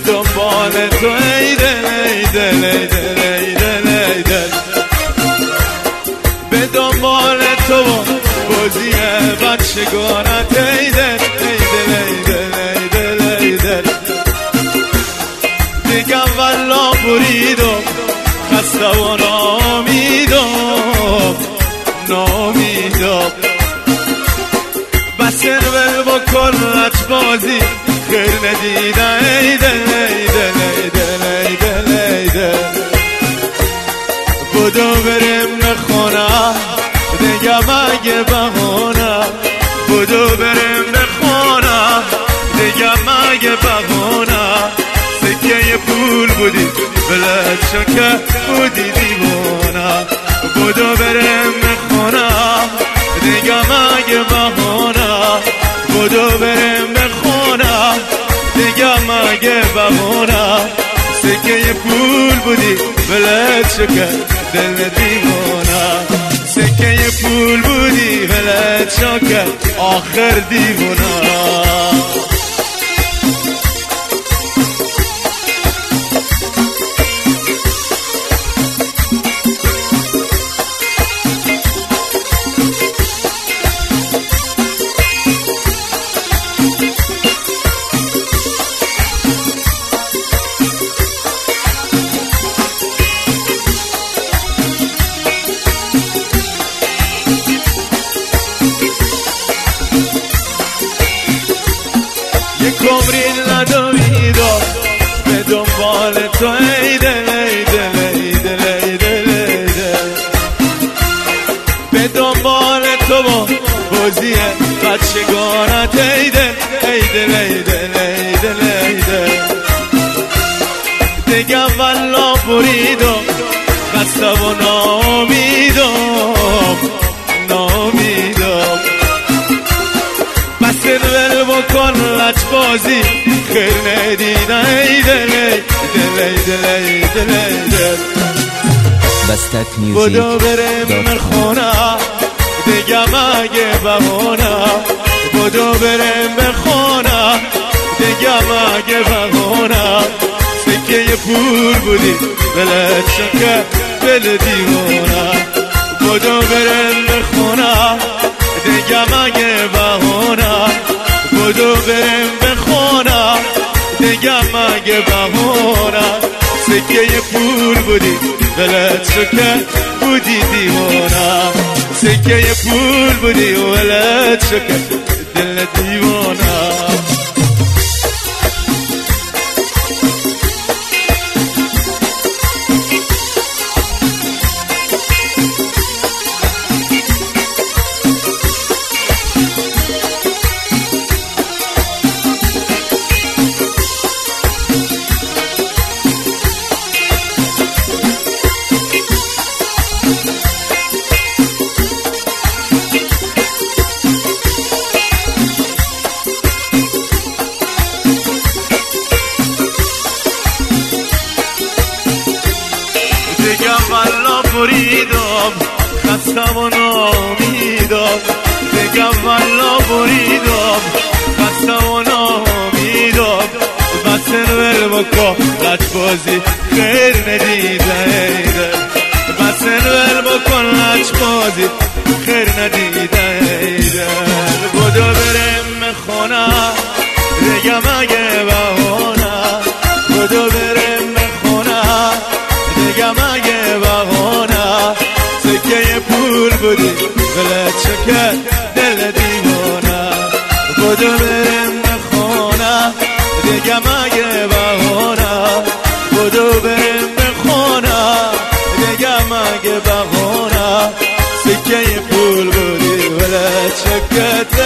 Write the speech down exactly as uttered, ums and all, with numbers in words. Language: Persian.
دنبال تو ای دل ای دل ای دل ای دل ای دل به دنبال تو بازی بچگانت ای دل ای دل ای دل ای دل ای دل دیگه والا بریدم خسته و نامیدم نامیدم بس ول بکن لچ بازی خیر ندیده ای دل ای دل ای دل ای دل ای دل بدو بریم نخونه دیگه مگه بهونه بدو بریم نخونه دیگه مگه بهونه سکه پول بودی بلد شکه بودی دیوانه بدو بریم نخونه دیگه مگه بهونه بدو بریم نخونه دیگه مگه بهونه سکه پول بودی بلد شکه دل دیوانه سکه پول بودی بلد شکه آخر دیوانه کمرین ندویدم به دنبال تو ای دل ای دل ای دل ای دل ای دل به دنبال تو با بازی بچگانت ای دل ای دل ای دل ای دل ای دل دیگه والا بریدم خسته و نامیدم نامیدم بس ول بکن لچ بازی خیر ندیده ای دل ای دل ای دل ای دل ای دل بدو بریم خونه دیگه مگه بهونه بدو بریم خونه دیگه مگه بهونه سکه پول بودی بلد شکه دل دیوانه بدو بریم خونه دیگه مگه بهونه بدو بریم بخونه دیگه مگه بهونه سکه پول بودی بلد شکه بودی دیوانه سکه پول بودی ولد شکه دل دیوانه دیگه والا بریدم خسته و نامیدم دیگه والا بریدم خسته و نامیدم بس ول بکن لچ بازی خیر ندیده ای دل بس ول بکن لچ بازی خیر ندیده ای دل بدو بریم خونه دیگه مگه بهونه بدو بریم خونه دیگه مگه بهونه سکه پول بودی بلد شکه دل دیوانه بدو بریم خونه دیگه مگه بهونه بدو بریم خونه دیگه مگه بهونه سکه پول بودی بلد شکه